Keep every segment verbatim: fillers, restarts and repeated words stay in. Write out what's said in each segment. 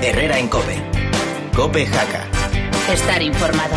Herrera en COPE. COPE Jaca. Estar informado.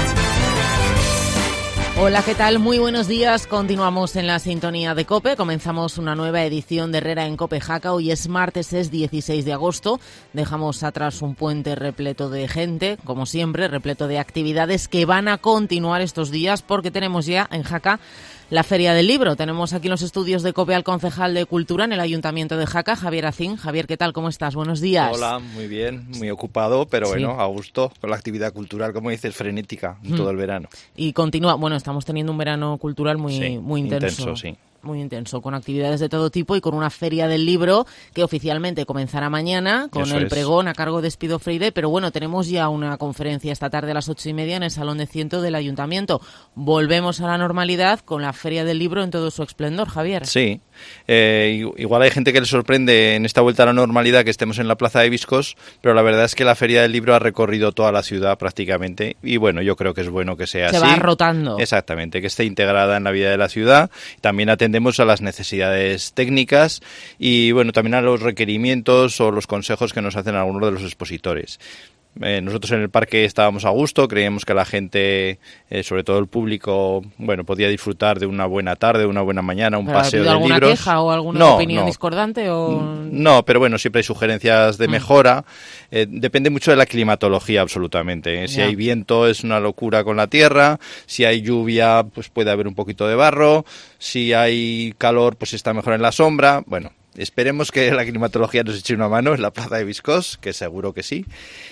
Hola, ¿qué tal? Muy buenos días. Continuamos en la sintonía de COPE. Comenzamos una nueva edición de Herrera en COPE Jaca. Hoy es martes, es dieciséis de agosto. Dejamos atrás un puente repleto de gente, como siempre, repleto de actividades que van a continuar estos días porque tenemos ya en Jaca la Feria del Libro. Tenemos aquí en los estudios de COPE al concejal de Cultura en el Ayuntamiento de Jaca, Javier Acín. Javier, ¿qué tal? ¿Cómo estás? Buenos días. Hola, muy bien, muy ocupado, pero sí. bueno, a gusto con la actividad cultural, como dices, frenética en hmm. todo el verano. Y continúa, bueno, estamos teniendo un verano cultural muy, sí, muy intenso. intenso sí. Muy intenso, con actividades de todo tipo y con una Feria del Libro que oficialmente comenzará mañana con Eso el es. pregón a cargo de Espido Freire, pero bueno, tenemos ya una conferencia esta tarde a las ocho y media en el Salón de Ciento del Ayuntamiento. Volvemos a la normalidad con la Feria del Libro en todo su esplendor, Javier. Sí, eh, igual hay gente que le sorprende en esta vuelta a la normalidad que estemos en la Plaza de Viscos, pero la verdad es que la Feria del Libro ha recorrido toda la ciudad prácticamente y bueno, yo creo que es bueno que sea Se así. Se va rotando. Exactamente, que esté integrada en la vida de la ciudad. También atendemos a las necesidades técnicas y bueno, también a los requerimientos o los consejos que nos hacen algunos de los expositores. Eh, nosotros en el parque estábamos a gusto, creíamos que la gente, eh, sobre todo el público, bueno, podía disfrutar de una buena tarde, de una buena mañana, un ¿Pero paseo de libros. ¿Alguna libros. queja o alguna no, opinión no. discordante? O... No, pero bueno, siempre hay sugerencias de mejora. Eh, depende mucho de la climatología, absolutamente. ¿eh? Si Ya. hay viento es una locura con la tierra, si hay lluvia pues puede haber un poquito de barro, si hay calor pues está mejor en la sombra. Bueno, esperemos que la climatología nos eche una mano en la Plaza de Viscos, que seguro que sí,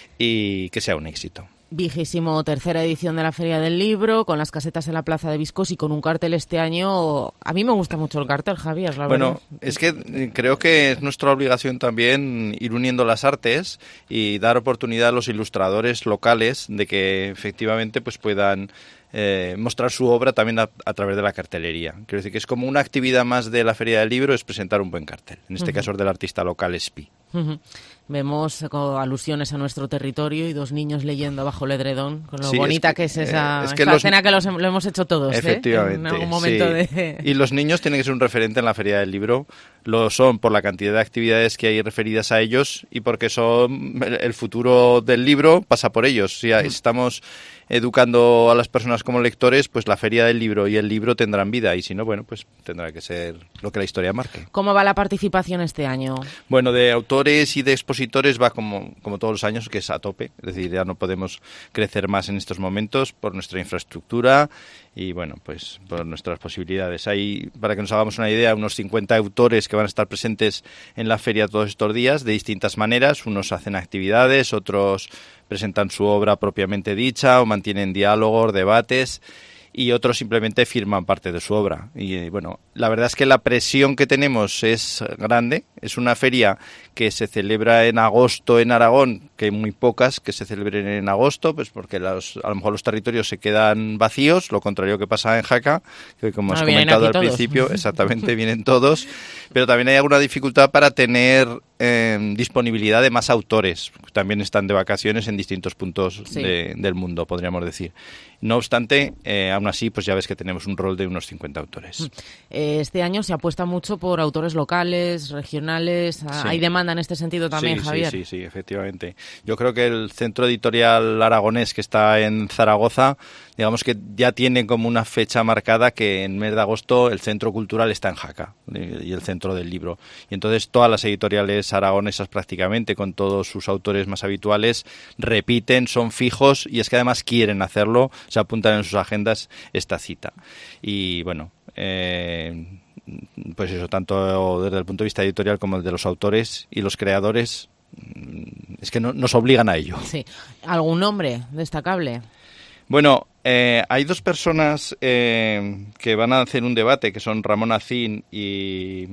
y que sea un éxito. Vigésimo tercera edición de la Feria del Libro, con las casetas en la Plaza de Viscos y con un cartel este año. A mí me gusta mucho el cartel, Javier, la Bueno, verdad. es que creo que es nuestra obligación también ir uniendo las artes y dar oportunidad a los ilustradores locales de que efectivamente pues puedan eh, mostrar su obra también a, a través de la cartelería. Quiero decir que es como una actividad más de la Feria del Libro, es presentar un buen cartel. En este uh-huh. caso es del artista local Espi. Uh-huh. Vemos alusiones a nuestro territorio y dos niños leyendo bajo el edredón, con lo sí, bonita es que, que es esa, eh, es que esa los, escena que los, lo hemos hecho todos. Efectivamente. ¿eh? En algún momento sí. de... Y los niños tienen que ser un referente en la Feria del Libro. Lo son por la cantidad de actividades que hay referidas a ellos y porque son el futuro del libro pasa por ellos. Si estamos educando a las personas como lectores, pues la Feria del Libro y el libro tendrán vida y si no, bueno, pues tendrá que ser lo que la historia marque. ¿Cómo va la participación este año? Bueno, de autores y de expositores va como, como todos los años, que es a tope. Es decir, ya no podemos crecer más en estos momentos por nuestra infraestructura y, bueno, pues por nuestras posibilidades. Hay, para que nos hagamos una idea, unos cincuenta autores que van a estar presentes en la feria todos estos días de distintas maneras. Unos hacen actividades, otros presentan su obra propiamente dicha o mantienen diálogos, debates y otros simplemente firman parte de su obra. Y bueno, la verdad es que la presión que tenemos es grande. Es una feria que se celebra en agosto en Aragón, que hay muy pocas que se celebren en agosto, pues porque los, a lo mejor los territorios se quedan vacíos, lo contrario que pasa en Jaca, que como has ah, comentado al todos. principio, exactamente, vienen todos, pero también hay alguna dificultad para tener eh, disponibilidad de más autores, también están de vacaciones en distintos puntos sí. de, del mundo, podríamos decir. No obstante, eh, aún así, pues ya ves que tenemos un rol de unos cincuenta autores. Este año se apuesta mucho por autores locales, regionales. Sí. ¿Hay demanda en este sentido también, sí, Javier? Sí, sí, sí, efectivamente. Yo creo que el Centro Editorial Aragonés, que está en Zaragoza, digamos que ya tiene como una fecha marcada que en mes de agosto el Centro Cultural está en Jaca y el Centro del Libro. Y entonces todas las editoriales aragonesas prácticamente, con todos sus autores más habituales, repiten, son fijos y es que además quieren hacerlo, se apuntan en sus agendas esta cita. Y bueno, eh, pues eso, tanto desde el punto de vista editorial como el de los autores y los creadores, es que no, nos obligan a ello. Sí. ¿Algún nombre destacable? Bueno, eh, hay dos personas eh, que van a hacer un debate, que son Ramón Acín y...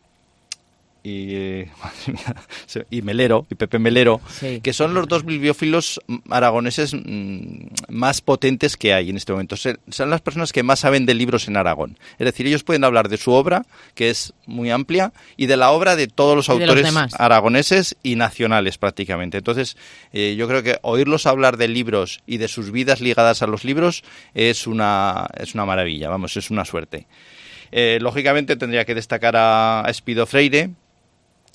Y, eh, y Melero, y Pepe Melero, sí. que son los dos bibliófilos aragoneses mmm, más potentes que hay en este momento. Son las personas que más saben de libros en Aragón. Es decir, ellos pueden hablar de su obra, que es muy amplia, y de la obra de todos los autores los aragoneses y nacionales prácticamente. Entonces, eh, yo creo que oírlos hablar de libros y de sus vidas ligadas a los libros es una, es una maravilla, vamos, es una suerte. Eh, lógicamente tendría que destacar a, a Espido Freire,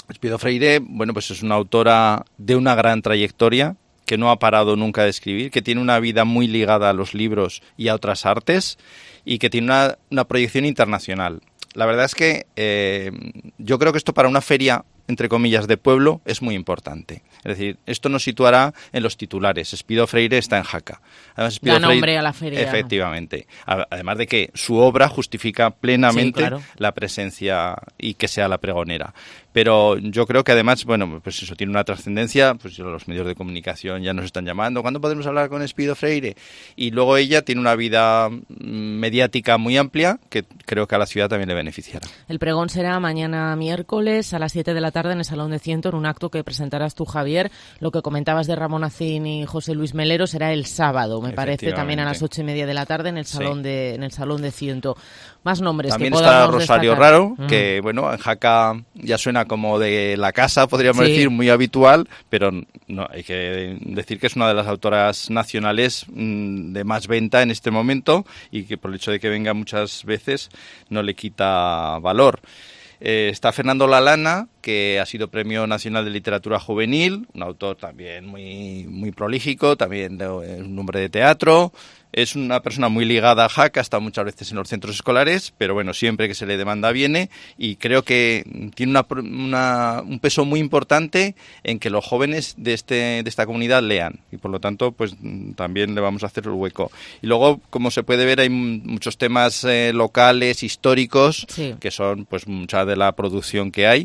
Espido Freire, bueno, pues es una autora de una gran trayectoria, que no ha parado nunca de escribir, que tiene una vida muy ligada a los libros y a otras artes y que tiene una, una proyección internacional. La verdad es que eh, yo creo que esto para una feria, entre comillas, de pueblo es muy importante. Es decir, esto nos situará en los titulares. Espido Freire está en Jaca. Además, Espido da nombre Freire, a la feria. Efectivamente. Además de que su obra justifica plenamente sí, claro. la presencia y que sea la pregonera. Pero yo creo que además, bueno, pues eso tiene una trascendencia, pues los medios de comunicación ya nos están llamando, ¿cuándo podemos hablar con Espido Freire? Y luego ella tiene una vida mediática muy amplia que creo que a la ciudad también le beneficiará. El pregón será mañana miércoles a las siete de la tarde en el Salón de Ciento, en un acto que presentarás tú, Javier. Lo que comentabas de Ramón Acín y José Luis Melero será el sábado, me parece, también a las ocho y media de la tarde en el Salón, sí. de, en el Salón de Ciento. Más nombres también que está podamos Rosario destacar. Raro, Mm. que bueno, en Jaca ya suena como de la casa, podríamos sí. decir, muy habitual, pero no hay que decir que es una de las autoras nacionales mmm, de más venta en este momento y que por el hecho de que venga muchas veces no le quita valor. Eh, está Fernando Lalana, que ha sido Premio Nacional de Literatura Juvenil, un autor también muy, muy prolífico, también de, un hombre de teatro. Es una persona muy ligada a Jaca, está muchas veces en los centros escolares, pero bueno, siempre que se le demanda viene y creo que tiene una, una, un peso muy importante en que los jóvenes de, este, de esta comunidad lean y por lo tanto pues también le vamos a hacer el hueco. Y luego, como se puede ver, hay muchos temas eh, locales, históricos, sí. que son pues mucha de la producción que hay.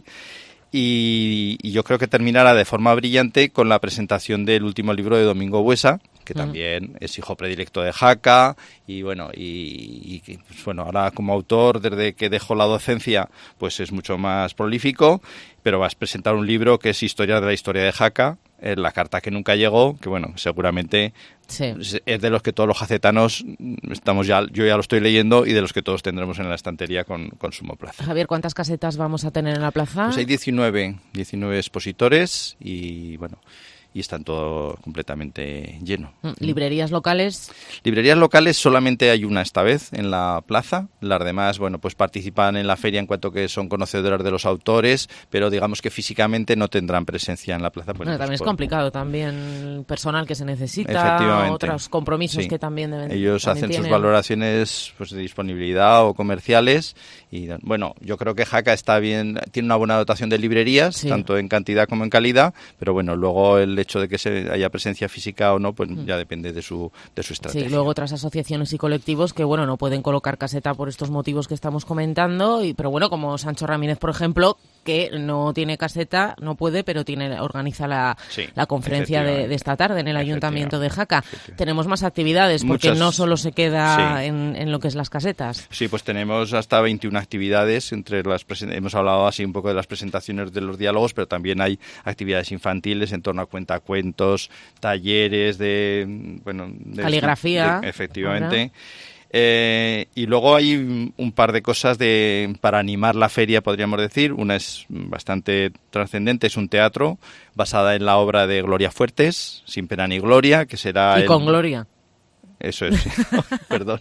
Y, y yo creo que terminará de forma brillante con la presentación del último libro de Domingo Buesa, que también mm. es hijo predilecto de Jaca y bueno y, y pues, bueno ahora como autor desde que dejó la docencia pues es mucho más prolífico, pero vas a presentar un libro que es Historia de la historia de Jaca, eh, la carta que nunca llegó, que bueno seguramente sí. es de los que todos los jacetanos estamos ya yo ya lo estoy leyendo y de los que todos tendremos en la estantería con, con sumo placer. Javier, ¿cuántas casetas vamos a tener en la plaza? Pues hay diecinueve expositores y bueno y están todo completamente lleno. ¿Librerías locales? Librerías locales solamente hay una esta vez en la plaza. Las demás, bueno, pues participan en la feria en cuanto que son conocedoras de los autores, pero digamos que físicamente no tendrán presencia en la plaza. Bueno, bueno, pues también por... es complicado, también personal que se necesita, otros compromisos sí. que también deben Ellos también hacen tienen. sus valoraciones pues, de disponibilidad o comerciales y bueno, yo creo que Jaca está bien, tiene una buena dotación de librerías, sí. tanto en cantidad como en calidad, pero bueno, luego el hecho de que se haya presencia física o no, pues mm. ya depende de su de su estrategia. Sí, luego otras asociaciones y colectivos que bueno, no pueden colocar caseta por estos motivos que estamos comentando, y pero bueno, como Sancho Ramírez, por ejemplo, que no tiene caseta, no puede, pero tiene organiza la, sí, la conferencia de, de esta tarde en el Ayuntamiento de Jaca. Tenemos más actividades, porque Muchas, no solo se queda sí. en, en lo que es las casetas. Sí, pues tenemos hasta veintiuna actividades, entre las hemos hablado así un poco de las presentaciones de los diálogos, pero también hay actividades infantiles en torno a cuentacuentos, talleres de... bueno de caligrafía. De, efectivamente. Eh, y luego hay un par de cosas de para animar la feria, podríamos decir. Una es bastante trascendente, es un teatro basada en la obra de Gloria Fuertes, Sin pena ni gloria, que será... Y el... con gloria. Eso es, perdón.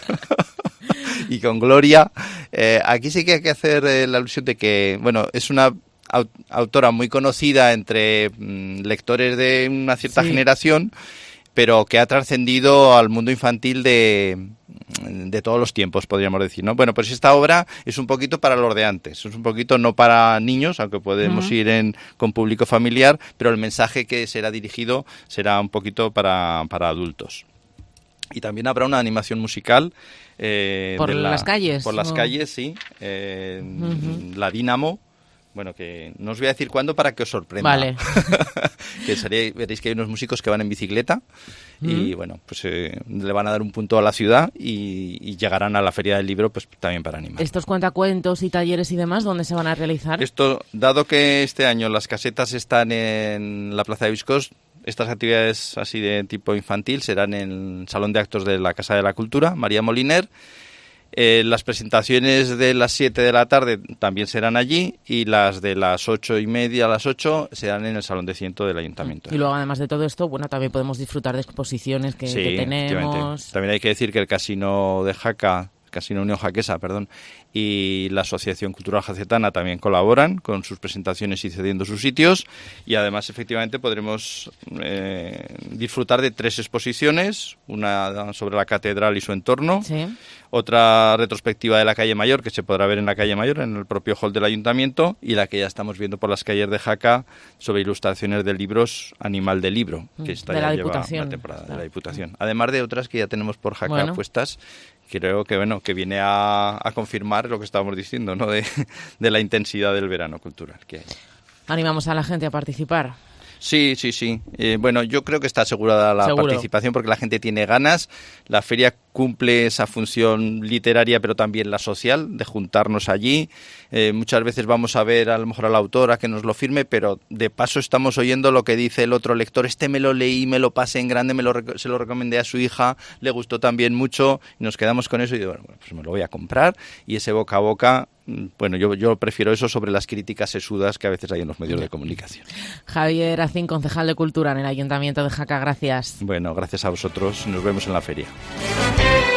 Y con gloria. Eh, aquí sí que hay que hacer eh, la alusión de que, bueno, es una aut- autora muy conocida entre mm, lectores de una cierta sí. generación, pero que ha trascendido al mundo infantil de, de todos los tiempos, podríamos decir, ¿no? Bueno, pues esta obra es un poquito para los de antes, es un poquito no para niños, aunque podemos uh-huh. ir en, con público familiar, pero el mensaje que será dirigido será un poquito para, para adultos. Y también habrá una animación musical. Eh, ¿Por de la, las calles? Por las oh. calles, sí. Eh, uh-huh. La Dínamo. Bueno, que no os voy a decir cuándo para que os sorprenda. Vale. Que sería, veréis que hay unos músicos que van en bicicleta mm. y, bueno, pues eh, le van a dar un punto a la ciudad y, y llegarán a la Feria del Libro pues también para animar. ¿Estos cuentacuentos y talleres y demás, dónde se van a realizar? Esto, dado que este año las casetas están en la Plaza de Viscos, estas actividades así de tipo infantil serán en el Salón de Actos de la Casa de la Cultura, María Moliner. Eh, las presentaciones de las siete de la tarde también serán allí y las de las ocho y media a las ocho serán en el Salón de Ciento del Ayuntamiento. Y luego, además de todo esto, bueno, también podemos disfrutar de exposiciones que, sí, que tenemos. También hay que decir que el Casino de Jaca, Casino Unión Jaquesa, perdón, y la Asociación Cultural Jacetana también colaboran con sus presentaciones y cediendo sus sitios, y además efectivamente podremos eh, disfrutar de tres exposiciones, una sobre la catedral y su entorno, sí. Otra retrospectiva de la calle Mayor, que se podrá ver en la calle Mayor, en el propio hall del Ayuntamiento, y la que ya estamos viendo por las calles de Jaca sobre ilustraciones de libros Animal de Libro, que está de ya la lleva Diputación. una temporada Claro. de la Diputación. Además de otras que ya tenemos por Jaca bueno. puestas, creo que bueno que viene a, a confirmar lo que estábamos diciendo, ¿no? De, de la intensidad del verano cultural que hay. Animamos a la gente a participar. Sí, sí, sí. Eh, bueno, yo creo que está asegurada la Seguro. participación porque la gente tiene ganas. La feria cumple esa función literaria, pero también la social, de juntarnos allí. Eh, muchas veces vamos a ver a lo mejor a la autora que nos lo firme, pero de paso estamos oyendo lo que dice el otro lector. Este me lo leí, me lo pasé en grande, me lo rec- se lo recomendé a su hija, le gustó también mucho, y nos quedamos con eso y digo, bueno, pues me lo voy a comprar. Y ese boca a boca, bueno, yo, yo prefiero eso sobre las críticas sesudas que a veces hay en los medios de comunicación. Javier Acín, concejal de Cultura en el Ayuntamiento de Jaca, gracias. Bueno, gracias a vosotros. Nos vemos en la feria.